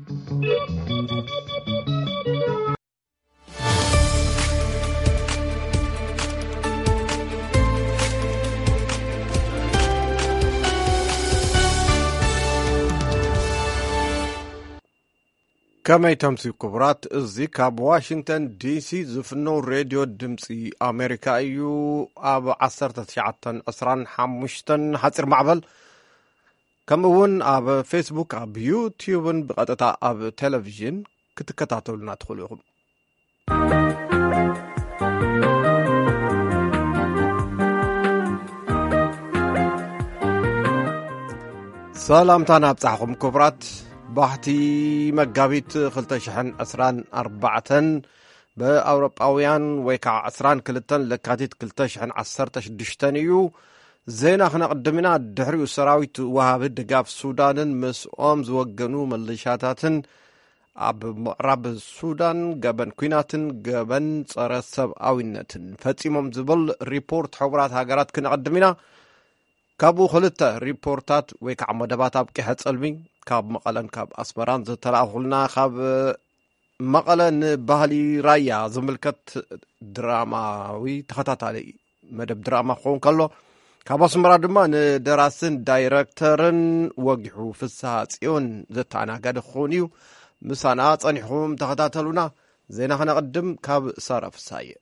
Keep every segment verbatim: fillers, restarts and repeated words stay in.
كما يتمسي كبرات ازي كاب واشنطن دي سي زفنو راديو دمسي امريكا ايو اب عصرت تشعتن اسران حمشتن حصر معبل كمون اب فيسبوك اب يوتيوب بقطتا اب تلفزيون كتكتاتلونا تدخلوهم سلامتنا بصحكم كبرات بحتي مقابيت خلتشحن أسران أربعة بأوروباويان ويكع أسران كلتن لكاتيت كلتشحن عصرتش دشتانيو زينا خنا قدمنا الدحري والسراويت وهاب الدقاف السودان مسؤوم زوجنو مليشاتاتن عب مقرب السودان قبن كويناتن قبن صار سبعوينتن فتيمم زبل ريبورت حوارات هاجرات كنا قدمنا كابو خلطة ريبورتات ويكع مدبات أبكي حتصلمي كاب مقالن كاب أسبران زتلاقلنا كاب مقالن بهالي رايا زملكت دراماوي تخطط علي مدب دراما خون كله كاب أسمرا دمان دراسن دايركترن وقعو في الساعتين زتانا قاد خونيو مسانات أنحوم تخططلنا زينا خنا قدم كاب صار في السايق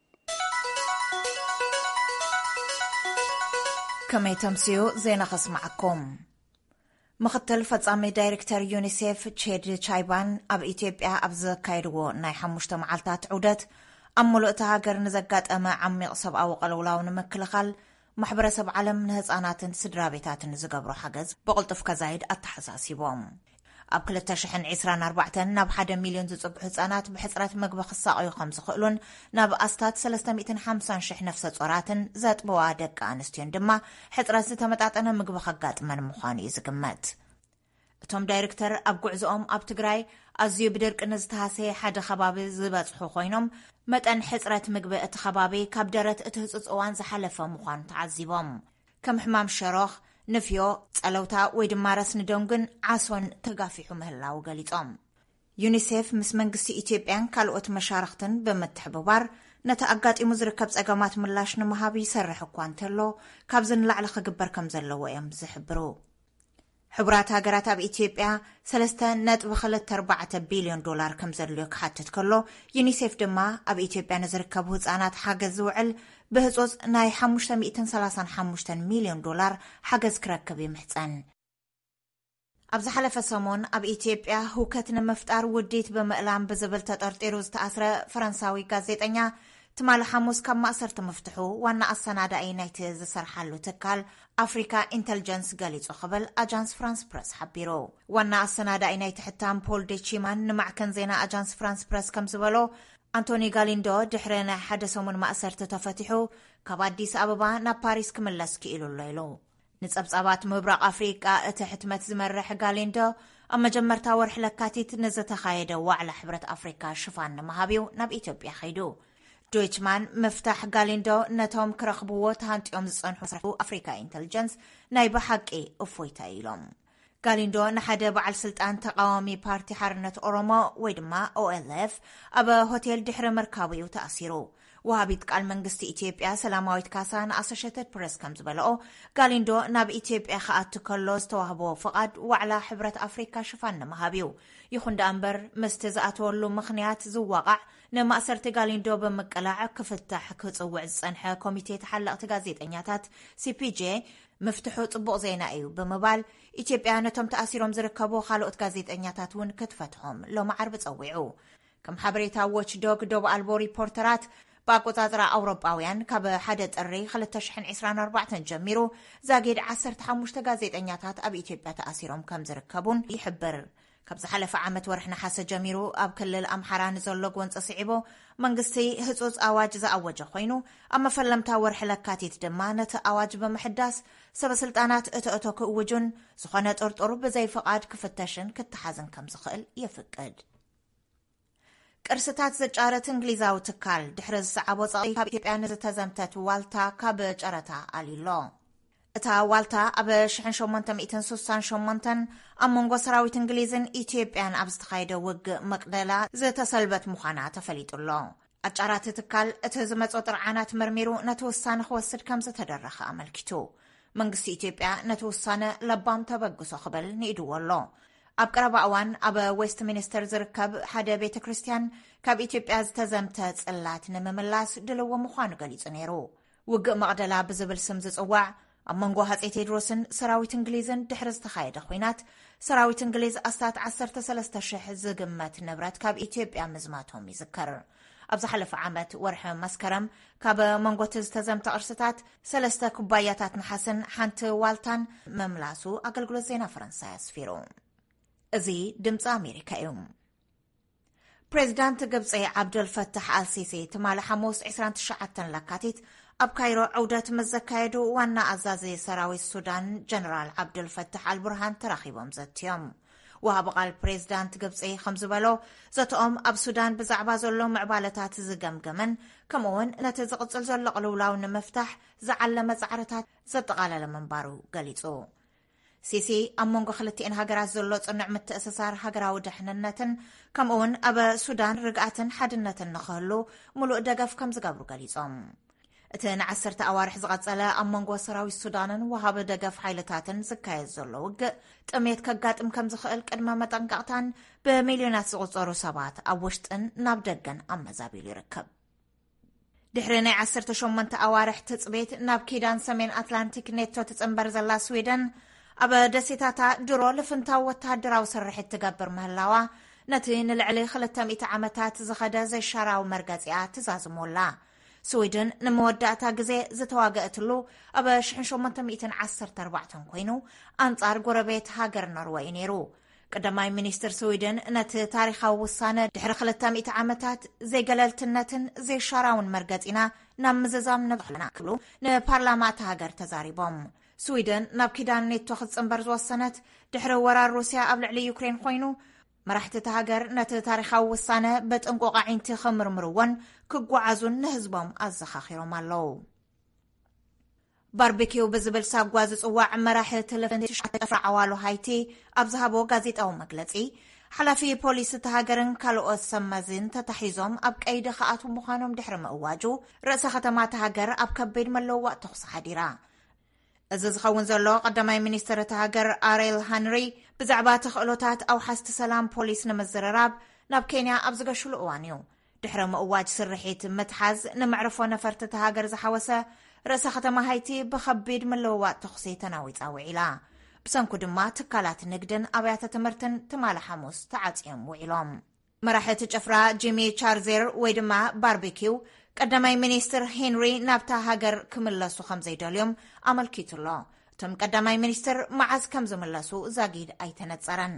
كما يتمسيو زينا خسمعكم مختل فصامي دايركتر يونيسيف تشيد تشايبان اب ايثيوبيا ابز كايدو ناي حمشت معلتات عودت املؤت هاجر نزقات اما عميق سبعه قلولاو نمكلخال محبرسب عالم نهصاناتن سدرابيتاتن زغبرو حجز بقلطف كزايد اتحساسيبهم اب كلتشحن عشرين أربعة ناب واحد مليون زصبح حصانات بحصرات مغبخ الساقيو خمس خلون ناب استات ثلاثمائة وخمسين شح نفس صوراتن زات بوادق انستين دما حصرات تمطاطنه مغبخ غاطمن مخان يزقمت توم دايركتور اب غعزኦም اب تግራይ ازيو بدرق نزتاسي حد خبابي زبصحو خوينم متن حصرات مغبه ات خبابي كاب درت اتهصصوان زحلفه مخان تعذيبهم كم حمام شرخ نفيو صلوتا وي دما رسن دونغن عاسون تغافيحو مهلاو غليصوم يونيسيف مس منغستي ايثيوبيان كالوت مشارختن بمتحببار نتاغاطي مزركب صقامات ملاش نمهابي يسرح كوانتلو كابزن لعل خغبر كم زلو يم زحبرو حبرات هاجرات اب ايثيوبيا ثلاثة نقطة أربعة بليون دولار كم زلو كحتت كله يونيسيف دما اب ايثيوبيا نزركبو حصانات حاجز زوعل بهصوص ناي خمسمائة وثلاثة وخمسين مليون دولار حاجز كركب يمحصن ابز حلفه سمون اب ايثيوبيا هوكتن مفتار وديت بمقلام بزبل تطرطيرو زتاثره فرنساوي غازيطኛ تمال حموس كم مأسرت مفتحو وانا السنادة اي نايت زسرحلو تكال افريكا انتلجنس غاليصو خبل اجانس فرانس بريس حبيرو وانا السنادة اي نايت حتام بول ديتشيمان نمعكن زينا اجانس فرانس بريس كم زبلو أنتوني غاليندو دحرنا حدا سومن مأسرت تفتحو كباديس أبابا نا باريس كملس كيلو الليلو نصبصبات مبرق أفريقيا اتحتمت زمرح غاليندو أما جمرتا ورح لكاتيت نزت خايدة وعلى حبرة أفريقيا شفان مهابيو ناب إيثيوبيا خيدو دويتشمان مفتاح غاليندو نتوم كرخبوو تهانتيوم زصنحو سرحو أفريكا انتلجنس نايبا حقي أفويتا إيلوم غاليندو نحدا بعل سلطان تقاومي بارتي حرنة أورومو ويدما أو إل إف أبا هوتيل دحر مركاوي وتأثيرو وهابيت قال منغستي إيثيوبيا سلاماويت كاسان أسوشيتد بريس كمز بلقو غاليندو ناب إيثيوبيا خاات تكالوز توهبو فقاد وعلى حبرة أفريكا شفان مهابيو يخون دامبر مستزأتولو مخنيات زواقع نما أسرت غاليندو بمقلاع كفتح كتصوع الصنحة كوميتي تحلق تغازيت انياتات سي بي جي مفتحو طبق زينا ايو بمبال إيثيوبيا نتم تأثيرهم زركبو خالقت غازيطኛታት ون كتفتهم لو معرب تصوعو كم حبريتا واتش دوغ دوب ألبو ريبورترات باقوطاطرا أوروباويان كاب حدا طري خلتشحن عشرين أربعة جميرو زاقيد عسرت حموشتا غازيطኛታት اب إيثيوبيا تأثيرهم كم زركبون يحبر كبز حلف عامت ورحنا حاسة جميرو اب كلل أمحران زلوغ وانس صعيبو منغستي هصوص اواج زاوجه خوينو اما فلمتا ورح لكاتيت دمانه اواج بمحداس سب سلطانات اتاتو كوجون زخونه طرطرو بزي فقاد كفتشن كتحازن كم زخل يفقد ቅርስታት ዘጫረት እንግሊዛው ትካል ድሕረ ዝሰዓቦ ጻቂ ካብ ኢትዮጵያ ንዝተዘምተት ዋልታ ካብ ጨረታ አሊሎ እታ ዋልታ ኣብ ሽሕ ሸሞንተ ሚእትን ስሳን ሸሞንተን ኣብ መንጎ ሰራዊት እንግሊዝን ኢትዮጵያን ኣብ ዝተኻየደ ውግእ መቅደላ ዝተሰልበት ምዃና ተፈሊጡሎ ኣጫራት ትካል እቲ ዝመጾ ጥርዓናት መርሚሩ ነቲ ውሳነ ክወስድ ከም ዝተደረኸ ኣመልኪቱ መንግስቲ ኢትዮጵያ ነቲ ውሳነ ለባም ተበግሶ ክብል ንኢድዎሎ ኣብ ቀረባ እዋን ኣብ ዌስት ሚኒስተር ዝርከብ ሓደ ቤተ ክርስቲያን ካብ ኢትዮጵያ ዝተዘምተ ጽላት ንምምላስ ድልዎ ምዃኑ ገሊጹ ነይሩ ውግእ መቅደላ ብዝብል ስም ዝጽዋዕ ኣብ መንጎ ሃፀይ ቴድሮስን ሰራዊት እንግሊዝን ድሕሪ ዝተኻየደ ኩናት ሰራዊት እንግሊዝ ኣስታት ዓሰርተ ሰለስተ ሽሕ ዝግመት ንብረት ካብ ኢትዮጵያ ምዝማቶም ይዝከር ኣብ ዝሓለፈ ዓመት ወርሒ መስከረም ካብ መንጎቲ ዝተዘምተ ቅርስታት ሰለስተ ኩባያታት ነሓስን ሓንቲ ዋልታን መምላሱ ኣገልግሎት ዜና ፈረንሳይ ኣስፊሩ እዚ ድምፂ ኣሜሪካ እዩ ፕሬዚዳንት ግብፂ ዓብደልፈታሕ አልሲሲ ትማሊ ሓሙስ عشرين وتسعة ለካቲት ኣብ ካይሮ ዑደት መዘካየዱ ዋና ኣዛዚ ሰራዊት ሱዳን ጀነራል ዓብደልፈታሕ አልቡርሃን ተራኺቦም ዘትዮም ወሃብ ቃል ፕሬዚዳንት ግብፂ ከም ዝበሎ ዘትኦም ኣብ ሱዳን ብዛዕባ ዘሎ ምዕባለታት ዝገምገመን ከምኡውን ነቲ ዝቕፅል ዘሎ ቅልውላው ንምፍታሕ ዝዓለመ ጻዕርታት ዘጠቓለለ መንባሩ ገሊጹ ሲሲ ኣብ መንጎ ክልቲአን ሃገራት ዘሎ ጽኑዕ ምትእስሳር ሃገራዊ ድሕንነትን ከምኡውን ኣብ ሱዳን ርግኣትን ሓድነትን ንኽህሉ ሙሉእ ደገፍ ከም ዝገብሩ ገሊጾም እቲ ንዓሰርተ ኣዋርሕ ዝቐጸለ ኣብ መንጎ ሰራዊት ሱዳንን ወሃብ ደገፍ ሓይልታትን ዝካየድ ዘሎ ውግእ ጥሜት ከጋጥም ከም ዝኽእል ቅድመ መጠንቀቕታን ብሚልዮናት ዝቑጸሩ ሰባት ኣብ ውሽጥን ናብ ደገን ኣመዛቢሉ ይርከብ ድሕሪ ናይ ዓሰርተ ሸሞንተ ኣዋርሕ ትጽቤት ናብ ኪዳን ሰሜን ኣትላንቲክ ኔቶ ትጽንበር ዘላ ስዊድን ኣብ ደሴታታ ድሮ ልፍንታው ወተሃደራዊ ስርሒት ትገብር ምህላዋ ነቲ ንልዕሊ ክልተ ሚእቲ ዓመታት ዝኸደ ዘይሻራዊ መርገፂኣ ትዛዝሞላ ስዊድን ንመወዳእታ ግዜ ዝተዋገአትሉ ኣብ ሽሕ ሸሞንተ ሚእትን ዓሰርተ ኣርባዕተ ኮይኑ ኣንጻር ጎረቤት ሃገር ኖርዌይ ነይሩ ቀዳማይ ሚኒስትር ስዊድን ነቲ ታሪኻዊ ውሳነ ድሕሪ ክልተ ሚእቲ ዓመታት ዘይገለልትነትን ዘይሻራውን መርገፂና ናብ ምዝዛም ንብሕልና ክብሉ ንፓርላማ እታ ሃገር ተዛሪቦም ስዊድን ናብ ኪዳን ኔቶ ክትጽንበር ዝወሰነት ድሕሪ ወራር ሩስያ ኣብ ልዕሊ ዩክሬን ኮይኑ መራሕቲ እታ ሃገር ነቲ ታሪኻዊ ውሳነ በጥንቁቕ ዓይንቲ ከምርምርዎን ክጓዓዙን ንህዝቦም ኣዘኻኺሮም ኣለዉ ባርቤኪው ብዝብል ሳጓ ዝጽዋዕ መራሒ ቴሌቪዥን ተሽዓተ ዓዋሉ ሃይቲ ኣብ ዝሃቦ ጋዜጣዊ መግለጺ ሓላፊ ፖሊስ እታ ሃገርን ካልኦት ሰመዝን ተታሒዞም ኣብ ቀይዲ ከኣቱ ምዃኖም ድሕሪ ምእዋጁ ርእሰ ከተማ እታ ሃገር ኣብ ከቢድ መለዋወጢ ተኹሲ ሓዲራ እዚ ዝኸውን ዘሎ ቀዳማይ ሚኒስትር እታ ሃገር ኣሬል ሃንሪ ብዛዕባ ተኽእሎታት ኣውሓስቲ ሰላም ፖሊስ ንምዝርራብ ናብ ኬንያ ኣብ ዝገሽሉ እዋን እዩ ድሕሪ ምእዋጅ ስርሒት ምትሓዝ ንምዕርፎ ነፈርቲ እታ ሃገር ዝሓወሰ ርእሰ ከተማ ሃይቲ ብከቢድ ምልውዋጥ ተኹሲ ተናዊፃ ውዒላ ብሰንኩ ድማ ትካላት ንግድን ኣብያተ ትምህርትን ትማሊ ሓሙስ ተዓፅዮም ውዒሎም መራሕቲ ጭፍራ ጂሚ ቻርዘር ወይ ድማ ባርቤኪው ቀዳማይ ሚኒስትር ሄንሪ ናብታ ሃገር ክምለሱ ከም ዘይደልዮም ኣመልኪቱሎ እቶም ቀዳማይ ሚኒስትር መዓዝ ከም ዝምለሱ ዛጊድ ኣይተነጸረን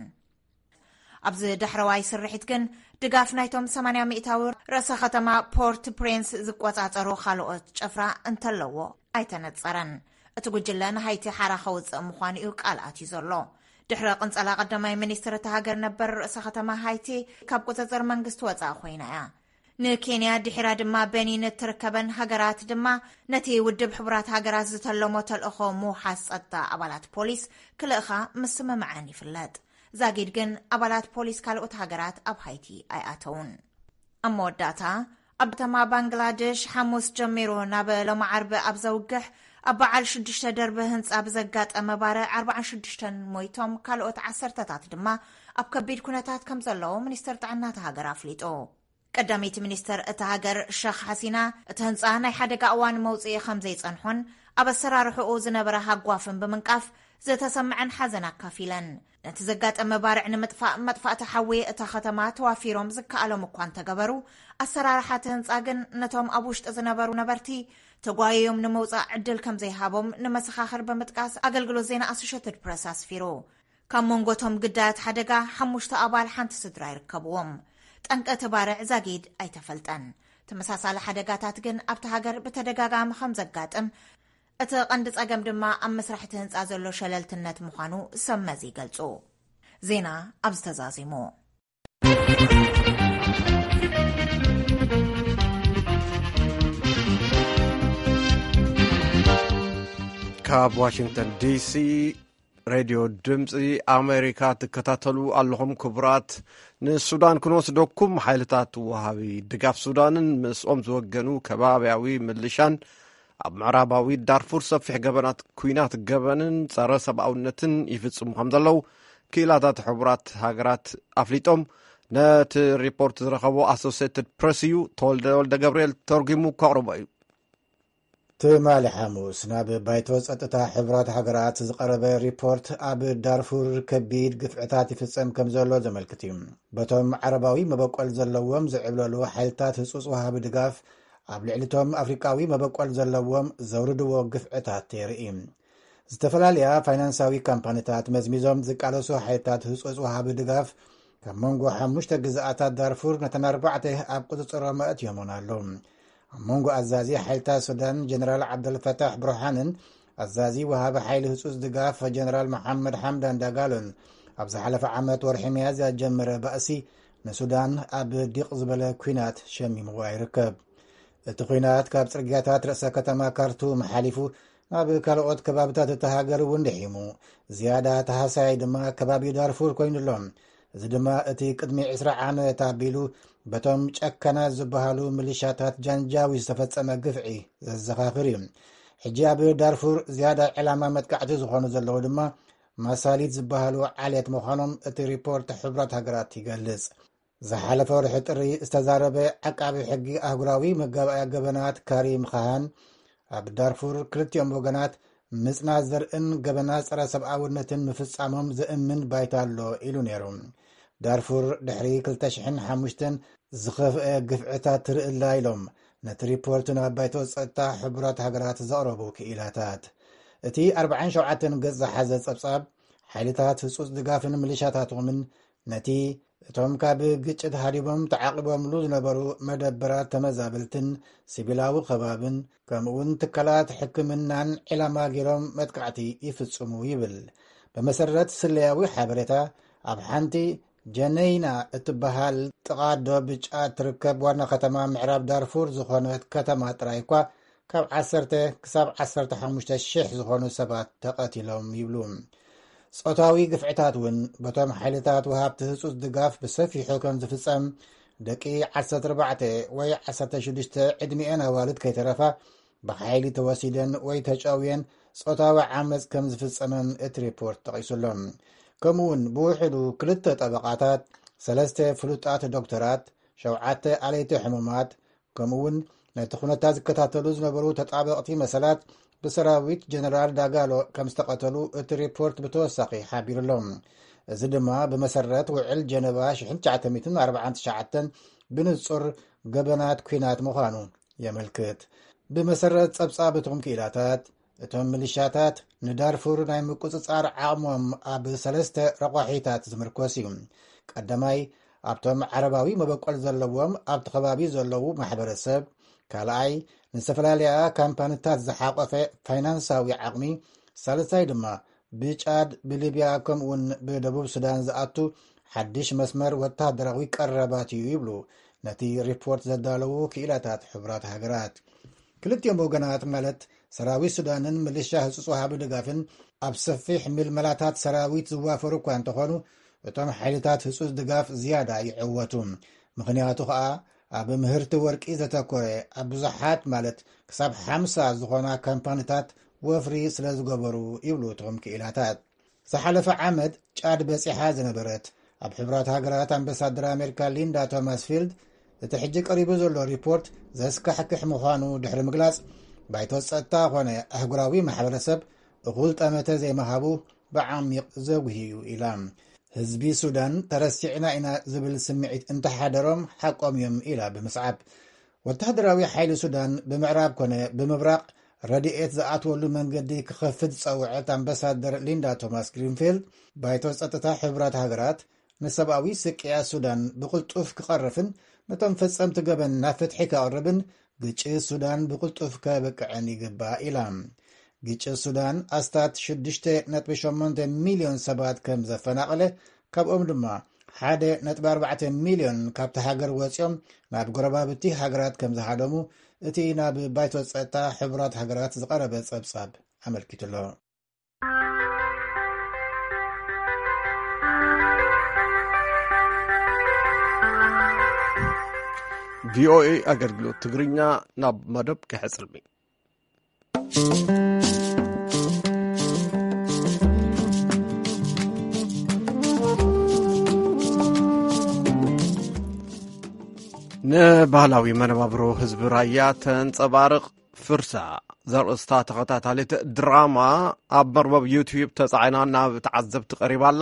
ኣብዚ ድሕረዋይ ስርሒት ግን ድጋፍ ናይቶም ሰማንያ ሚእታዊ ርእሰ ከተማ ፖርት ፕሪንስ ዝቆጻጸሩ ካልኦት ጭፍራ እንተለዎ ኣይተነጸረን እቲ ጉጅለ ንሃይቲ ሓራ ከውፅእ ምዃኑ እዩ ቃልኣት እዩ ዘሎ ድሕሪ ቅንጸላ ቀዳማይ ሚኒስትር እታ ሃገር ነበር ርእሰ ከተማ ሃይቲ ካብ ቁፅፅር መንግስቲ ወፃእ ኮይና እያ ንኬንያ ድሕራ ድማ በኒን ትርከበን ሃገራት ድማ ነቲ ውድብ ሕቡራት ሃገራት ዝተለሞ ተልእኾ ምውሓስ ጸጥታ ኣባላት ፖሊስ ክልእኻ ምስምምዓን ይፍለጥ ዛጊድ ግን ኣባላት ፖሊስ ካልኦት ሃገራት ኣብ ሃይቲ ኣይኣተውን ኣብ መወዳእታ ኣብ ከተማ ባንግላዴሽ ሓሙስ ጀሚሩ ናብ ሎሚ ዓርቢ ኣብ ዘውግሕ ኣብ በዓል ሽዱሽተ ደርቢ ህንፃ ብዘጋጠመ ባረ ኣርባዓን ሽዱሽተን ሞይቶም ካልኦት ዓሰርተታት ድማ ኣብ ከቢድ ኩነታት ከም ዘለዎ ሚኒስትር ጥዕና እታ ሃገር ኣፍሊጡ ቀዳሚት ሚኒስትር እታ ሃገር ሸኽ ሓሲና እቲ ህንፃ ናይ ሓደጋ እዋን መውፅኢ ከም ዘይጸንሖን ኣብ ኣሰራርሑኡ ዝነበረ ሃጓፍን ብምንቃፍ ዝተሰምዐን ሓዘን ኣካፊለን ነቲ ዘጋጠመ ባርዕ ንምጥፋእ መጥፋእቲ ሓዊ እታ ከተማ ተዋፊሮም ዝከኣሎም እኳ እንተገበሩ ኣሰራርሓ እቲ ህንፃ ግን ነቶም ኣብ ውሽጢ ዝነበሩ ነበርቲ ተጓየዮም ንምውፃእ ዕድል ከም ዘይሃቦም ንመሰኻኽር ብምጥቃስ ኣገልግሎት ዜና ኣሶሽየትድ ፕሬስ ኣስፊሩ ካብ መንጎቶም ግዳያት ሓደጋ ሓሙሽተ ኣባል ሓንቲ ስድራ ይርከብዎም ጠንቀ ባርዕ ዛጊድ ኣይተፈልጠን ተመሳሳሊ ሓደጋታት ግን ኣብቲ ሃገር ብተደጋጋሚ ከም ዘጋጥም እቲ ቀንዲ ጸገም ድማ ኣብ መስራሕቲ ህንፃ ዘሎ ሸለልትነት ምዃኑ ሰመዚ ይገልጹ ዜና ኣብ ዝተዛዚሙ ካብ ዋሽንግተን ዲሲ ሬድዮ ድምፂ ኣሜሪካ ትከታተሉ ኣለኹም። ክቡራት ንሱዳን ክንወስደኩም ሓይልታት ወሃቢ ድጋፍ ሱዳንን ምስኦም ዝወገኑ ከባብያዊ ምልሻን ኣብ ምዕራባዊ ዳርፉር ሰፊሕ ገበናት ኩናት ገበንን ጸረ ሰብኣውነትን ይፍጽሙ ከም ዘለው ክኢላታት ሕቡራት ሃገራት ኣፍሊጦም ነቲ ሪፖርት ዝረኸቦ ኣሶሲየትድ ፕሬስ እዩ። ተወልደ ወልደ ገብርኤል ተርጊሙ ከቕርቦ እዩ። ትማሊ ሓሙስ ናብ ባይቶ ጸጥታ ሕቡራት ሃገራት ዝቐረበ ሪፖርት ኣብ ዳርፉር ከቢድ ግፍዕታት ይፍጸም ከም ዘሎ ዘመልክት እዩ። በቶም ዓረባዊ መበቆል ዘለዎም ዝዕብለሉ ሓይልታት ህጹጽ ወሃቢ ድጋፍ ኣብ ልዕሊቶም ኣፍሪቃዊ መበቆል ዘለዎም ዘውርድዎ ግፍዕታት የርኢ። ዝተፈላለያ ፋይናንሳዊ ካምፓኒታት መዝሚዞም ዝቃለሱ ሓይልታት ህጹጽ ወሃቢ ድጋፍ ካብ መንጎ ሓሙሽተ ግዝኣታት ዳርፉር ነተን ኣርባዕተ ኣብ ቁፅፅሮም ኣእትዮምን ኣለው። ኣብ መንጎ ኣዛዚ ሓይልታት ሱዳን ጀነራል ዓብደልፈታሕ ብርሃንን ኣዛዚ ወሃቢ ሓይሊ ህጹጽ ድጋፍ ጀነራል መሓመድ ሓምዳን ዳጋሎን ኣብ ዝሓለፈ ዓመት ወርሒ መያዝያ ጀመረ ባእሲ ንሱዳን ኣብ ዲቕ ዝበለ ኩናት ሸሚምዋ ይርከብ። እቲ ኩናት ካብ ጽርግያታት ርእሰ ከተማ ካርቱም ሓሊፉ ናብ ካልኦት ከባብታት እቲ ሃገር እውን ድሒሙ ዝያዳ ተሃሳይ ድማ ከባቢ ዳርፉር ኮይኑሎም። እዚ ድማ እቲ ቅድሚ ዒስራ ዓመት ኣቢሉ በቶም ጨከናት ዝበሃሉ ሚሊሻታት ጃንጃዊ ዝተፈጸመ ግፍዒ ዘዘኻኽር እዩ። ሕጂ ኣብ ዳርፉር ዝያዳ ዕላማ መጥቃዕቲ ዝኾኑ ዘለዉ ድማ ማሳሊት ዝበሃሉ ዓልየት ምዃኖም እቲ ሪፖርት ሕቡራት ሃገራት ይገልጽ። ዝሓለፈ ወርሒ ጥሪ ዝተዛረበ ዓቃቢ ሕጊ ኣህጉራዊ መጋባእያ ገበናት ካሪም ካሃን ኣብ ዳርፉር ክልቲኦም ወገናት ምጽናት ዘርእን ገበና ጸረ ሰብኣውነትን ምፍጻሞም ዝእምን ባይታ ኣሎ ኢሉ ነይሩ። ዳርፉር ድሕሪ ክልተ ሽሕን ሓሙሽተን ዝኸፍአ ግፍዕታት ትርእላ ኢሎም ነቲ ሪፖርት ናብ ባይቶ ጸጥታ ሕቡራት ሃገራት ዘቕረቡ ክኢላታት እቲ ኣርባዓን ሸውዓተን ገጽ ዝሓዘ ጸብጻብ ሓይልታት ህጹጽ ድጋፍን ምልሻታቶምን ነቲ እቶም ካብ ግጭት ሃዲቦም ተዓቂቦምሉ ዝነበሩ መደበራት ተመዛበልትን ሲቪላዊ ከባብን ከምኡውን ትካላት ሕክምናን ዕላማ ገይሮም መጥቃዕቲ ይፍጽሙ ይብል። ብመሰረት ስለያዊ ሓበሬታ ኣብ ሓንቲ ጀነይና እትበሃል ጥቓ ዶብጫ ትርከብ ዋና ከተማ ምዕራብ ዳርፉር ዝኾነት ከተማ ጥራይ እኳ ካብ ዓሰርተ ክሳብ ዓሰርተ ሓሙሽተ ሽሕ ዝኾኑ ሰባት ተቐቲሎም ይብሉ። ጾታዊ ግፍዕታት እውን በቶም ሓይልታት ወሃብቲ ህጹጽ ድጋፍ ብሰፊሑ ከም ዝፍጸም ደቂ ዓሰርተ ኣርባዕተ ወይ ዓሰርተ ሽዱሽተ ዕድሚአን ኣዋልድ ከይተረፋ ብሓይሊ ተወሲደን ወይ ተጨውየን ጾታዊ ዓመፅ ከም ዝፍጸመን እቲ ሪፖርት ጠቒሱሎም። ከምኡውን ብውሕዱ ክልተ ጠበቓታት፣ ሰለስተ ፍሉጣት ዶክተራት፣ ሸውዓተ ኣለይቲ ሕሙማት ከምኡውን ነቲ ኩነታት ዝከታተሉ ዝነበሩ ተጣበቕቲ መሰላት ብሰራዊት ጀነራል ዳጋሎ ከም ዝተቐተሉ እቲ ሪፖርት ብተወሳኺ ሓቢሩሎም። እዚ ድማ ብመሰረት ውዕል ጀነባ ሽሕ ትሽዓተ ኣርባዓን ትሽዓተን ብንጹር ገበናት ኩናት ምዃኑ የመልክት። ብመሰረት ጸብጻብ እቶም ክኢላታት እቶም ሚሊሻታት ንዳርፉር ናይ ምቁፅጻር ዓቕሞም ኣብ ሰለስተ ረቋሒታት ዝምርኮስ እዩ። ቀዳማይ ኣብቶም ዓረባዊ መበቆል ዘለዎም ኣብቲ ከባቢ ዘለዉ ማሕበረሰብ፣ ካልኣይ ንዝተፈላለያ ካምፓኒታት ዝሓቆፈ ፋይናንሳዊ ዓቕሚ፣ ሳልሳይ ድማ ብጫድ ብሊብያ ከምኡውን ብደቡብ ሱዳን ዝኣቱ ሓድሽ መስመር ወታደራዊ ቀረባት እዩ ይብሉ ነቲ ሪፖርት ዘዳለዉ ክኢላታት ሕቡራት ሃገራት። ክልቲኦም ወገናት ማለት ሰራዊት ሱዳንን ምልሻ ህጹጽ ወሃቢ ድጋፍን ኣብ ሰፊሕ ምልመላታት ሰራዊት ዝዋፈሩ እኳ እንተኾኑ እቶም ሓይልታት ህጹጽ ድጋፍ ዝያዳ ይዕወቱ። ምኽንያቱ ከዓ ኣብ ምህርቲ ወርቂ ዘተኮረ ኣብ ብዙሓት ማለት ክሳብ ሓምሳ ዝኾና ካምፓኒታት ወፍሪ ስለ ዝገበሩ ይብሉ እቶም ክኢላታት። ዝሓለፈ ዓመት ጫድ በፂሓ ዝነበረት ኣብ ሕቡራት ሃገራት ኣምባሳደር ኣሜሪካ ሊንዳ ቶማስ ፊልድ እቲ ሕጂ ቀሪቡ ዘሎ ሪፖርት ዘስካሕክሕ ምዃኑ ድሕሪ ምግላጽ ባይቶ ጸጥታ ኾነ ኣህጉራዊ ማሕበረሰብ እኹል ጠመተ ዘይመሃቡ ብዓሚቕ ዘጉህዩ ኢላ። ህዝቢ ሱዳን ተረሲዕና ኢና ዝብል ስምዒት እንተሓደሮም ሓቆም እዮም ኢላ ብምስዓብ ወታደራዊ ሓይሊ ሱዳን ብምዕራብ ኮነ ብምብራቕ ረድኤት ዝኣትወሉ መንገዲ ክኸፍት ዝጸውዐት ኣምባሳደር ሊንዳ ቶማስ ግሪንፊልድ ባይቶ ጸጥታ ሕቡራት ሃገራት ንሰብኣዊ ስቅያ ሱዳን ብቕልጡፍ ክቐርፍን ነቶም ፈጸምቲ ገበን ናብ ፍትሒ ከቕርብን ግጭት ሱዳን ብቕልጡፍ ከበቅዐን ይግባእ ኢላ። ግጭት ሱዳን ኣስታት ሽዱሽተ ነጥቢ ሸሞንተ ሚልዮን ሰባት ከም ዘፈናቐለ ካብኦም ድማ ሓደ ነጥቢ ኣርባዕተ ሚልዮን ካብቲ ሃገር ወፂኦም ናብ ጎረባብቲ ሃገራት ከም ዝሃደሙ እቲ ናብ ባይቶ ጸጥታ ሕቡራት ሃገራት ዝቐረበ ጸብጻብ ኣመልኪቱ ኣሎ። ቪኦኤ ኣገልግሎት ትግርኛ ናብ መደብ ክሕጽልሚ ንባህላዊ መነባብሮ ህዝቢ ራያ ተንጸባርቕ ፍርሳ ዘርእስታ ተኸታታሊት ድራማ ኣብ መርበብ ዩቲዩብ ተጻዒና ናብ ተዓዘብቲ ቀሪባላ።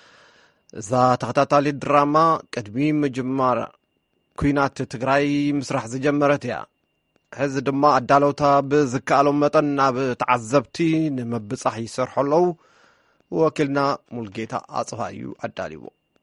እዛ ተኸታታሊት ድራማ ቅድሚ ምጅማር ኩናት ትግራይ ምስራሕ ዝጀመረት እያ። ሕዚ ድማ ኣዳለውታ ብዝከኣሎም መጠን ናብ ተዓዘብቲ ንምብጻሕ ይሰርሑ ኣለዉ። ወኪልና ሙልጌታ ኣጽፋ እዩ ኣዳሊዎ።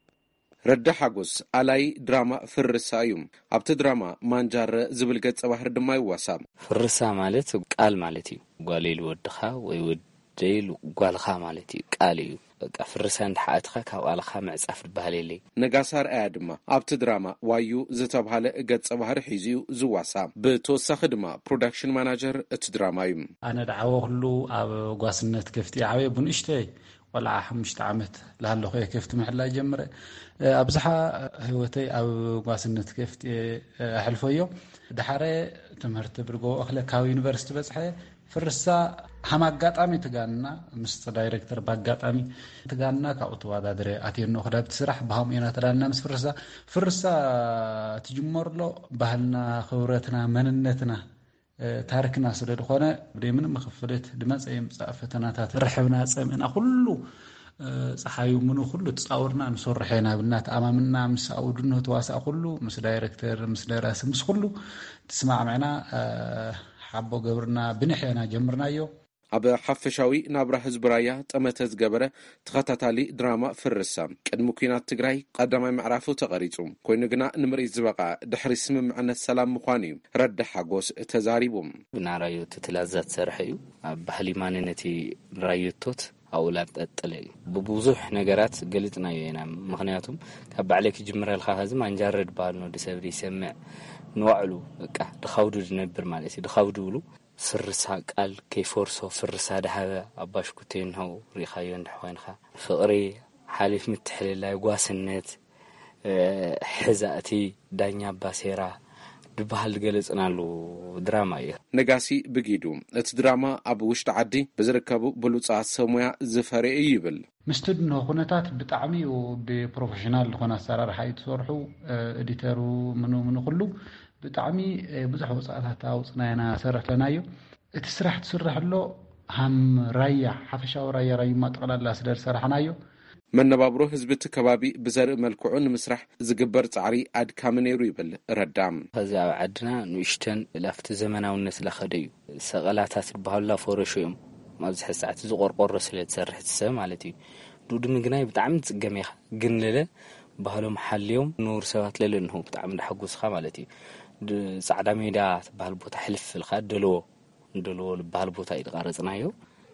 ረዳ ሓጎስ ኣላይ ድራማ ፍርሳ እዩ። ኣብቲ ድራማ ማንጃረ ዝብል ገጸ ባህሪ ድማ ይዋሳብ። ፍርሳ ማለት ቃል ማለት እዩ። ጓሌል ወድኻ ወይ ወደል ጓልኻ ማለት እዩ። ቃል እዩ። በቃ ፍርሳ እንድሓኣትኻ ካብ ቃልኻ ምዕጻፍ ድባሃል የለይ። ነጋሳር ኣያ ድማ ኣብቲ ድራማ ዋዩ ዝተብሃለ ገጸ ባህሪ ሒዙ ዝዋሳብ። ብተወሳኺ ድማ ፕሮዳክሽን ማናጀር እቲ ድራማ እዩ። ኣነ ደዓወ ኩሉ ኣብ ጓስነት ከፍቲ ዓበየ ብንእሽተይ ወልዓ ሓሙሽተ ዓመት ላሃለኹ እየ ከፍቲ ምሕላይ ጀምረ። ኣብዝሓ ህይወተይ ኣብ ጓስነት ከፍቲ ኣሕልፎዮ። ድሓረ ትምህርቲ ብርጎ እኽለ ካብ ዩኒቨርሲቲ በጽሐ ፍርሳ ሃም ኣጋጣሚ ትጋንና ምስ ዳይሬክተር ብኣጋጣሚ ትጋንና ካብኡ ተወዳድረ ኣትየኖ ክዳብቲ ስራሕ ብሃም ኢና ተዳልና ምስ ፍርሳ ፍርሳ ትጅመርሎ ባህልና ክብረትና መንነትና ታሪክና ስለ ዝኾነ ብደምን መኽፈለት ድመጽ የምጻእ ፈተናታት ርሕብና ጸምእና ኩሉ ፀሓዩ ምኑ ኩሉ ጻውርና ንሰርሐና ብናት ኣማምና ምስ ኣውድኖ ተዋሳእ ኩሉ ምስ ዳይሬክተር ምስ ደራሲ ምስ ኩሉ ተስማዕምዕና ሓቦ ገብርና ብንሕና ጀምርናዮ። ኣብ ሓፈሻዊ ናብራ ህዝቢ ራያ ጠመተ ዝገበረ ተኸታታሊ ድራማ ፍርሳ ቅድሚ ኩናት ትግራይ ቀዳማይ ምዕራፉ ተቐሪጹ ኮይኑ ግና ንምርኢት ዝበቃ ድሕሪ ስምምዕነት ሰላም ምዃኑ እዩ ረዳ ሓጎስ ተዛሪቡ። ብናራዮት ትላዛት ሰርሐ እዩ ኣብ ባህሊ ማንነቲ ራዮቶት ኣውላድ ጠጠለ እዩ ብብዙሕ ነገራት ገሊጽናዮ ኢና። ምክንያቱም ካብ ባዕለይ ክጅምረልካ ህዝቢ ማንጃረድ ባል ነው ድሰብሪ ይሰምዕ ንዋዕሉ በቃ ድኻውዱ ድነብር ማለት እዩ። ድኻውዱ ብሉ ፍርሳ ቃል ከይፎርሶ ፍርሳ ደሃበ ኣባሽኩቴን ነው ሪኻዮ እንድኾይንኻ ፍቕሪ ሓሊፍ ምትሕልላይ ጓስነት ሕዛእቲ ዳኛ ባሴራ ድባሃል ገለጽናሉ ድራማ እዩ። ነጋሲ ብጊዱ እቲ ድራማ ኣብ ውሽጢ ዓዲ ብዝርከቡ ብሉጻት ሰሙያ ዝፈርየ ይብል። ምስትድኖ ኩነታት ብጣዕሚ ብፕሮፌሽናል ዝኾነ ኣሰራርሓ ይትሰርሑ ኤዲተሩ ምኑ ምኑ ኩሉ ብጣዕሚ ብዙሕ ወጻእታት ኣውፅናይና ሰርሕለናዮ። እቲ ስራሕ ትስርሐሎ ሃም ራያ ሓፈሻዊ ራያ ራዩማ ጠቕላላ ስለ ዝሰርሐናዮ መነባብሮ ህዝቢ እቲ ከባቢ ብዘርኢ መልክዑ ንምስራሕ ዝግበር ጻዕሪ ኣድካሚ ነይሩ ይብል ረዳም። ከዚ ኣብ ዓድና ንእሽተን ላፍቲ ዘመናውነት ለኸደ እዩ። ሰቐላታት ዝበሃሉ ፎረሾ እዮም ኣብዚ ሰዓት ዝቆርቆሮ ስለ ዝሰርሕ ሰብ ማለት እዩ። ዱዱ ምግናይ ብጣዕሚ ጽገም ኢኻ ግን ለለ ባህሎም ሓልዮም ኑር ሰባት ለለ እንሆ ብጣዕሚ ዳሕጉስኻ ማለት እዩ። ጻዕዳ ሜዳ ትበሃል ቦታ ሕልፍ ልካ ደልዎ ደልዎ ልበሃል ቦታ ይቀረጽናዮ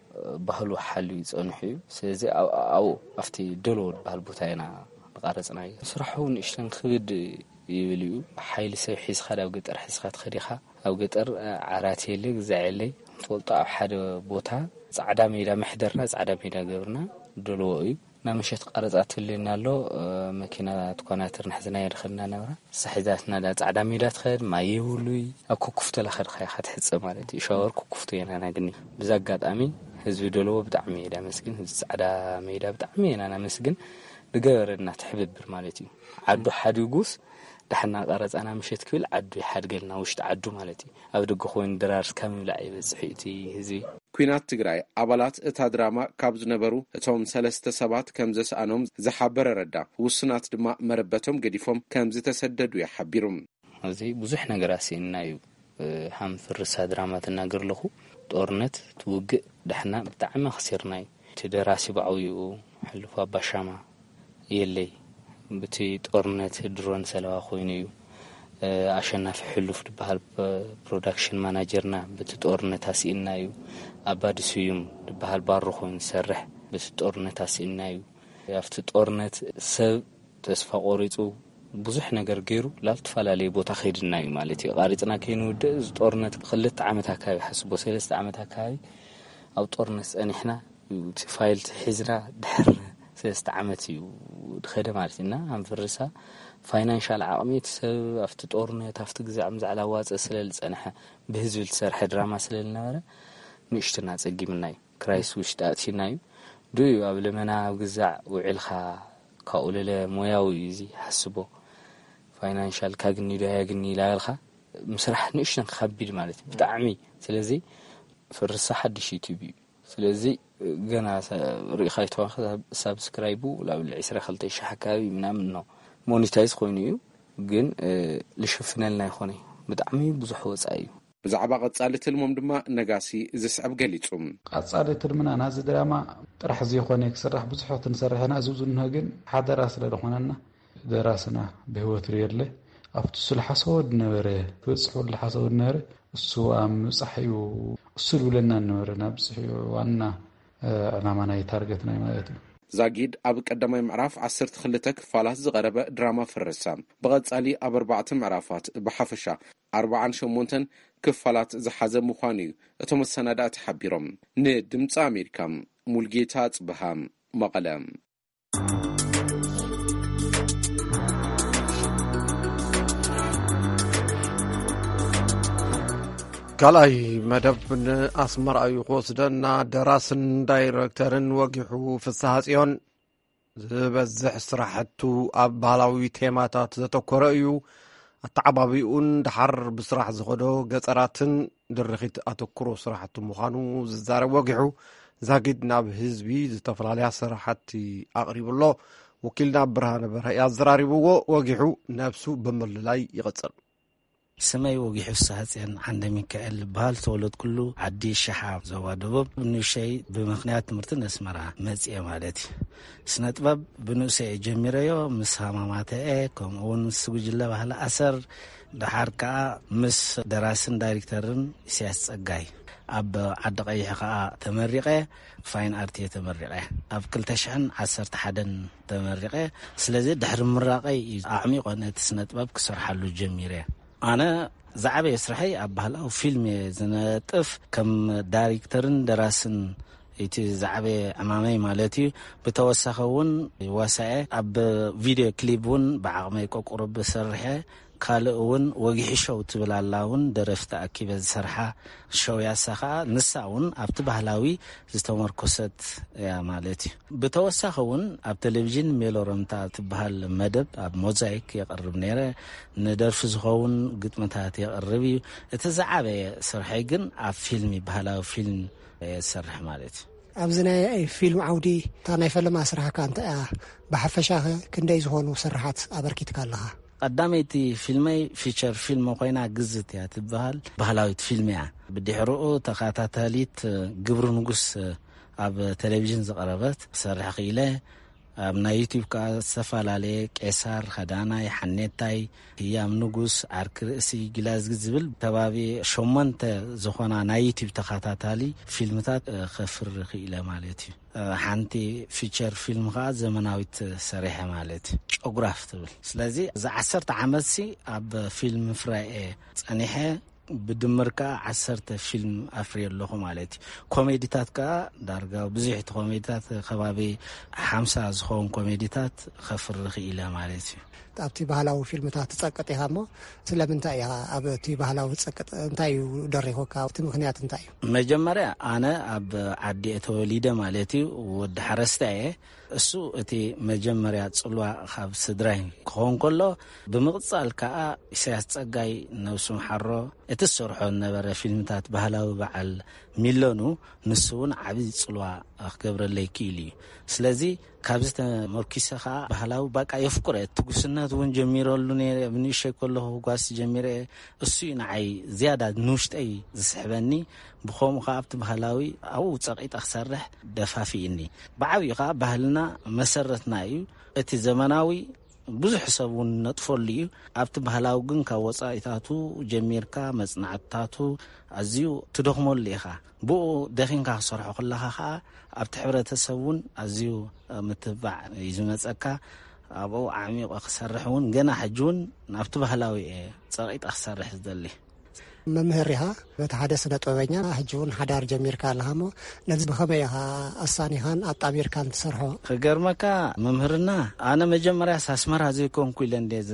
ባህሉ ሓልዩ ይጸንሑ እዩ። ስለዚ ኣው ኣፍቲ ደልዎ ልበሃል ቦታ ኢና ቀረጽናዮ። ስራሑ ንእሽተን ክብድ ይብል እዩ። ሓይሊ ሰብ ሒዝኻ ኣብ ገጠር ሒዝኻ ትኸዲኻ ኣብ ገጠር ዓራት የለ ግዛዕ የለይ ፈልጦ ኣብ ሓደ ቦታ ጻዕዳ ሜዳ ምሕደርና ጻዕዳ ሜዳ ገብርና ደልዎ እዩ። ናመሸት ቀረጻት ትልና ኣሎ መኪና ትኳናትር ንሕዝና ይርኽልና ነብራ ሳሒዛትና ዳ ጻዕዳ ሜዳ ትኸድ ማይ ሁሉይ ኣብ ኩኩፍቶ ለኸድኻ ትሕጽ ማለት እዩ። ሻወር ኩኩፍቶ ኢና ናግኒ ብዛ አጋጣሚ ህዝቢ ደልዎ ብጣዕሚ ሜዳ መስግን ህዝቢ ጻዕዳ ሜዳ ብጣዕሚ ኢና ናመስግን ድገበረና ትሕብብር ማለት እዩ። ዓዱ ሓዲጉስ ዳሕና ቀረጻና ምሸት ክብል ዓዱ ይሓድገልና ውሽጢ ዓዱ ማለት እዩ። ኣብ ደገ ኮይኑ ድራርስ ከም ይብላዕ ይበጽሕ እቲ ህዝቢ። ኩናት ትግራይ ኣባላት እታ ድራማ ካብ ዝነበሩ እቶም ሰለስተ ሰባት ከም ዘሰኣኖም ዝሓበረ ረዳ ውስናት ድማ መረበቶም ገዲፎም ከም ዝተሰደዱ ይሓቢሩ። እዚ ብዙሕ ነገራት ሲና እዩ ሃም ፍርሳ ድራማ ተናገር ለኹ ጦርነት ትውግእ ዳሕና ብጣዕሚ خسرናይ ተደራሲ ባዕዩ ሕልፎ ባሻማ የለይ በቲ ጦርነት ድሮን ሰለዋ ኮይኑ እዩ ኣሸናፊ ሕልፍ ድባሃል ፕሮዳክሽን ማናጀርና በቲ ጦርነት አሲና እዩ ኣባድስዩም ድባሃል ባሮ ኮይኑ ሰርሕ በቲ ጦርነት አሲና እዩ ያፍቲ ጦርነት ሰብ ተስፋ ቆሪጹ ብዙሕ ነገር ገይሩ ላልተፈላለየ ቦታ ኸይድና እዩ ማለት እዩ። ቃሪጽና ከይኑ ጦርነት ክልተ ዓመት አካባቢ ሓስቦ ሰለስተ ዓመት አካባቢ ኣብ ጦርነት ፀኒሕና ፋይል ሒዝና ድሕር ሰለስተ ዓመት እዩ ድኸደ ማለት ኢና ኣንፈርሳ ፋይናንሻል ዓቕሚት ሰብ ኣብቲ ጦርነት ኣብቲ ግዜ ኣብ ዛዕላ ዋፀ ስለል ፀንሐ ብህዝቢ ዝሰርሐ ድራማ ስለል ነበረ ንእሽትና ፀጊምና እዩ ክራይስ ውሽጣ ኣቲና እዩ ዱዩ ኣብ ለመና ኣብ ግዛዕ ውዕልኻ ካኡለለ ሞያዊ እዚ ሓስቦ ፋይናንሻል ካግኒ ዳያግኒ ላልኻ ምስራሕ ንእሽተን ከቢድ ማለት ብጣዕሚ ስለዚ ፍርሳ ሓድሽ ዩቲዩብ እዩ ስለዚ ገና ሪኢኻ ይተዋኸ ሳብስክራይቡ ላብ عشرين ሺህ ኣካባቢ ምናምን ነው ሞኔታይዝ ኮይኑ እዩ ግን ልሽፍነልና ይኾነ ብጣዕሚ ብዙሕ ወጻኢ እዩ ብዛዕባ ቀጻሊ ትልሞም ድማ ነጋሲ ዝስዕብ ገሊጹም ቀጻሊ ትልምና ናዚ ድራማ ጥራሕ ዘይኾነ ክስራሕ ብዙሕ ትንሰርሕና ዝብዙንه ግን ሓደራ ስለደኾነና ደራስና ብህይወት የለ ኣብቱ ስለሓሰወድ ነበረ ፍጽሑ ለሓሰወድ ነበረ እሱ ኣብ ምጽሕዩ እሱ ብለና ነበረ ናብጽሑ ዋና ዕላማና ታርጌት ናይ ማለት እዩ ዛጊድ ኣብ ቀዳማይ ምዕራፍ ዓሰርተ ክልተ ክፋላት ዝቐረበ ድራማ ፍርሳ ብቐጻሊ ኣብ ኣርባዕተ ምዕራፋት ብሓፈሻ ኣርባዓ ወሸሞንተ ክፋላት ዝሓዘ ምዃኑ እዩ እቶም ሰነዳት ሓቢሮም ንድምፂ ኣሜሪካ ሙልጌታ ጽብሃ መቐለ ካልኣይ መደብ ንኣስመራ እዩ ክወስደና ደራስን ዳይሬክተርን ወጊሑ ፍስሓ ጽዮን ዝበዝሕ ስራሕቱ ኣብ ባህላዊ ቴማታት ዘተኮረ እዩ ኣተዓባቢኡን ድሓር ብስራሕ ዝኸዶ ገጸራትን ድርኺት ኣተኩሮ ስራሕቱ ምዃኑ ዝዛረብ ወጊሑ ዛጊድ ናብ ህዝቢ ዝተፈላለያ ስራሕቲ ኣቕሪቡሎ ወኪልና ብርሃነ በርሀ ያዘራሪብዎ ወጊሑ ነፍሱ ብምልላይ ይቕጽል سمي وجه الساعتين عند ميكائيل بهال تولد كله عدي الشحاب زوادبب بنو شيء بمخنيات مرتين اسمرها مزية مالتي سنة باب بنو شيء جميريو مسهما ماته كم اون سوج الله بهال أثر دحركا مس دراسن دايركتورن سياس جاي أب عدقي حقا تمرقة فاين أرتي تمرقة أب كل تشحن عصرت حدن تمرقة سلزي دحر مرقي أعمي قناة سنة باب كسر حلو جميرة أنا زعبي يسرحي أبهلا وفيلم زناتف كم دايركتورن دراسن يتي زعبي أمامي مالتي بتوسخون واسعة أب فيديو كليبون بعمي كوك قرب سرحة كالون وجه شو تبلا لاون درفت أكيد سرحة شو ياسخا نساون أب تبهلاوي زتمر كوست يا مالتي بتوسخون أب تلفزيون ميلورمتا تبهال مدب أب موزايك يقرب نيره ندرف زخون قد متات يقربي تزعبي سرحيجن أب فيلمي بهلاو فيلم سرح مالتي أبزنا فيلم عودي تاني فيلم أسرح كانت بحفشة كندي زخون سرحات أبركيت كلها قداميتي فيلمي فيتشر فيلم وقينا جزت يا تبهال بهلاويت فيلمي بدي حرقه تخاتاتاليت قبر نقص أب تلفزيون زقربت سرح قيله أبنا يوتيوب كسفال عليك إسار خدانا يحنيتاي هي منقص عركرسي جلاس جزبل تبابي شومنت زخونا نا يوتيوب تخاتاتالي فيلمتات خفر قيله مالتي حانتي فيتشر فيلم غاز زمناويت سريحة مالتي أوغراف تبل سلازي إذا عصرت عملسي أب فيلم فرائي أنيحة بدمركا عصرت فيلم أفريل لغو مالتي كوميديتات كا دارقا بزيحة كوميديتات خبابي حمسة زخون كوميديتات خفر قيله مالتي أبتي بهلاو فيلمتات تسقط يهمو سلامنتاي أبتي بهلاو تسقط انتاي دريخو كا مخنيات انتاي مجمرة أنا أب عدي أتوليدة مالتي ودحرستاي السو أتي مجمرة صلوا خاب صدرين كون كله بمقصال كا سياس تسقاي نوسم حرو اتسرحو النبرة فيلمتات بهلاو بعل ميلونو نسون عبيد صلوا أخبر اللي كيلي سلازي كابزت مركزها بهلاو بقى يفكر تقصنا تون جميرة لوني بنيشة كله قاس جميرة السين عي زيادة نوشت أي زحبني بخوم خابت بهلاوي أو تسقيت أخسرح دفافي إني بعوي خاب بهلنا مسرتنا أيو اتي زمناوي بزح حسابون نطفل لي أبت بهلاو جن كوصايتاتو جميركا مصنعتاتو أزيو تدخمول ليها بو دخين كا صرحو كلها خا أبت حبرتسون أزيو متبع يزمصكا أبو عميق أخسرحون جنا حجون أبت بهلاوي صايت أخسرح زدلي ممهرها بتحدث نتوبينا حجون حدار جمير كان لهمو نزب خميها الصانيهان الطابير كان تسرحو خجرمكا ممهرنا أنا مجمرة أسمر هذي كون كلن ديز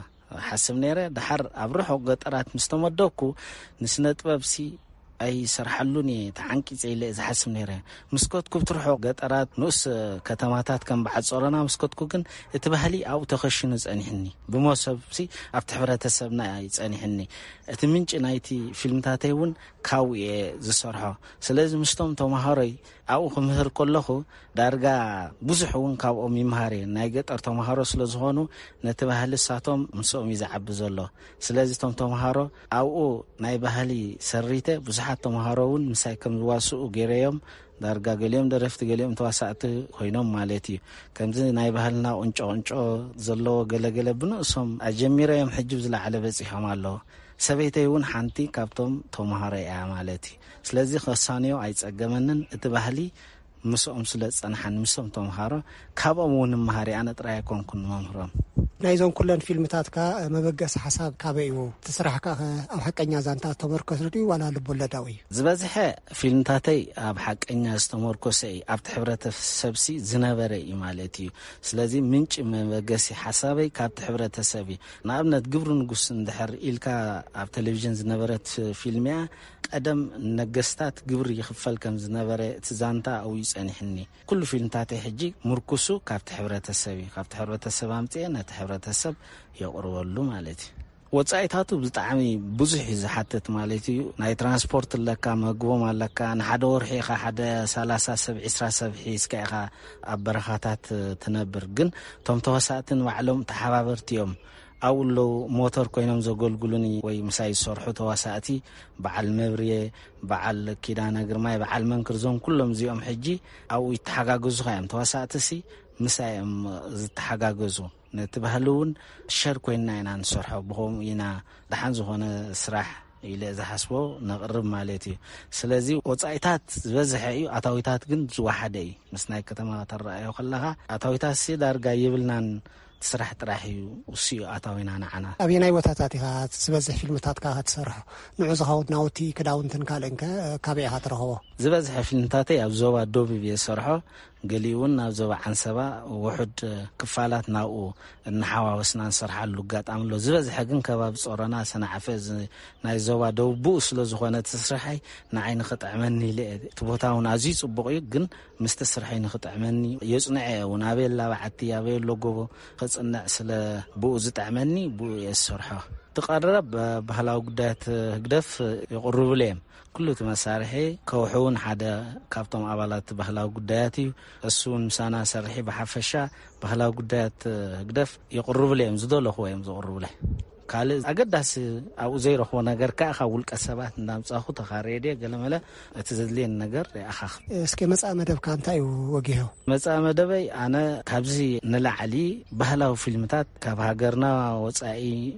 حسب نيرة دحر أبروح قطرات مستمدوكو نسنت بابسي أي سرحلوني تعنكي زي اللي إذا حسب نيره مسكوتكو بتروحوا قطرات نص كتماتات كم بعد صورنا مسكوتكو كن اتبهلي أو تخشنوا زاني حني بموسب سي أفتح برات السبنا زاني حني اتمنج نايتي فيلم تاتيون كاوي زصرها سلازم مستم تمهاري أو خمهر كله دارجا بزحون كاو أمي مهاري نايجت أرتو مهارو سلزهونو نتبهلي ساتهم مسوم يزعب زلوا سلازم تم تمهارو أو نايبهلي سريته بزح تمهارون مساكم الواسو غيريهم دارجا قليم درفت قليم تواسعت خوينهم مالتي كمزي نايبهلنا أنشو أنشو زلوا قلا قلا بنقصهم أجميرة يوم حجب زلا على بزحهم الله سبيتيون حنتي كابتم تمهاري عمالتي سلازي خصانيو عايز أجمنن اتبهلي مسوم سلز أنا حن مسوم تمهارو كابمون مهاري أنا ترى يكون كن مهرم نايزون كلن فيلمتات كا مبقس حساب كابيو تسرح كا أو حقنيا زانتا تمركز ردي ولا لبولداوي زبازح فيلمتاتي أب حقنيا استمركزي أب تحبرت سبسي زنابري مالتي سلازي منش مبقس حسابي كاب تحبرت سبي نابنا تقبر نقص ندحر إلكا أب تلفزيون زنابرت فيلميا قدم نقستات قبر يخفل كم زنابرت زانتا أو يسأني حني كل فيلمتاتي حجي مركزو كاب تحبرت سبي كاب تحبرت سبامتي أنا تحبرت السب يقرولو مالتي وصايتاتو بطعمي بزح زحتت مالتي ناي ترانسبورت لكا مغبو مالكا نحد ورحيخا حدا ثلاثة سبع عشرة سبحي سكايخا أبرخاتات تنبر جن توم توساتن وعلم تحبابرتيوم أو لو موتور كوينم زغول قلوني وي مساي صرحو توساتي بعل مبريه بعل كيدانا غرماي بعل منكرزون كلهم زيوم حجي أو يتحقاقزو خايم توساتسي مسايم زتحقاقزو نتبهلون شر كوينا إنا نصرحه بهم إنا دحان زهونه سراح إلى إذا حسبه نقرب مالتي سلازي وصايتات بزحي أتاويتات جن زواحدي مسناي كتما ترى وخلها أتاويتات سيدار جايبلنا تسرح تراحي وسيو أتاوينا نعنا أبينا يوتاتاتها تسبزح فيلمتات كا تسرح نعوزها ناوتي كداونتن كالنك كابيها ترهو زبزح فيلمتاتي أبزوا دوبي بيسرحه قليون نابزوا عن سبا وحد كفالات ناو النحوا وسنان صرح اللقات عملوا زبزح حقن كباب صورنا سنة عفز نايزوا دو بوس لزخوانة تسرحي نعين خطع مني لئ تبوتاون عزيز وبقي جن مستسرحي نخطع مني يصنع ونابيل لا بعتي يابيل لوجو خصنا سلا بو زطع مني بو يسرحه تقرب بهلاو قدات قدف يقرب لهم كله تمسارحي كوحون حدا كابتم أبالات بهلاو قداتي السون مسانا سرحي بحفشة بهلاو قدات قدف يقرب لهم زدول أخوة يمزقرب له قال أقدس أو زي رخوة نجار كأخا والكسبات نام صاحو تخاريدي قال ملا تزدلين نجار أخاخ اسكي مسألة مدب كان تاي وجهه مسألة مدبي أنا كابزي نلا علي بهلاو فيلمتات كابهاجرنا وصاي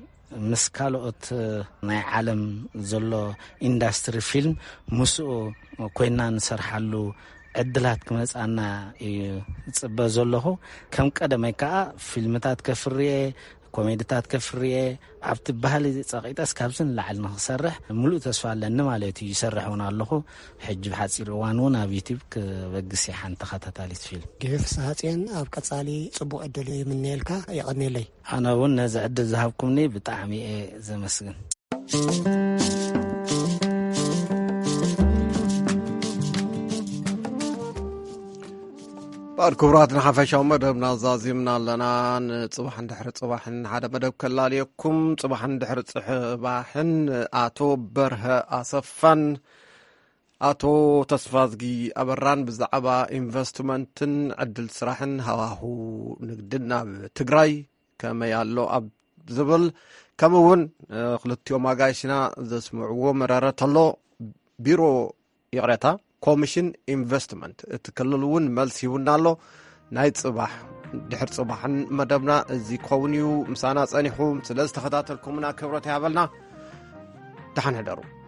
مسكالوت ناي عالم زلو اندستري فيلم مسو كوينا نسرحلو عدلات كمس أنا يتصبى زلوه كم قدمي كا فيلمتات كفرية كوميديات كفرية عبت بهالي صقيت أسكابسن لعلنا نسرح ملو تسفع لنا مالتي يسرحونا الله حج بحصير وانونا بيتيب كبقسي حان تخطى ثالث فيلم كيف ساعتين أبقى صالي صبو أدلي من نيلكا يغني لي أنا ون زعد ذهبكمني بطعمي إيه زي مسجن بعد كبراتنا حفشة ومدهبنا زازيمنا لنا صباح ندحر صباح هذا مدهب كلاليكم صباح ندحر صباح آتو بره آسفن آتو تصفازجي أبران بزعبا إنفستمنتن عدل سراحن هواهو نقدنا بتقراي كما يالو أب زبل كمون خلطيو ماقايشنا زسمعوه مرارة الله بيرو يغريتا كوميشن انفستمنت تكللون ملسيونا له نايت صباح دحر صباحا مدبنا زي كونيو مسانا صانيحو سلاز تخطاتلكمنا كبرت يابلنا تحن هدرو